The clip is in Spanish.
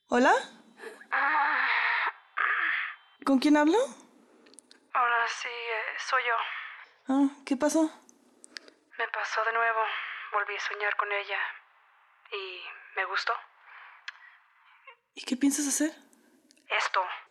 ¿Hola? ¿Con quién hablo? Hola, sí, soy yo. Ah, ¿qué pasó? Me pasó de nuevo. Volví a soñar con ella. Y me gustó. ¿Y qué piensas hacer? Esto.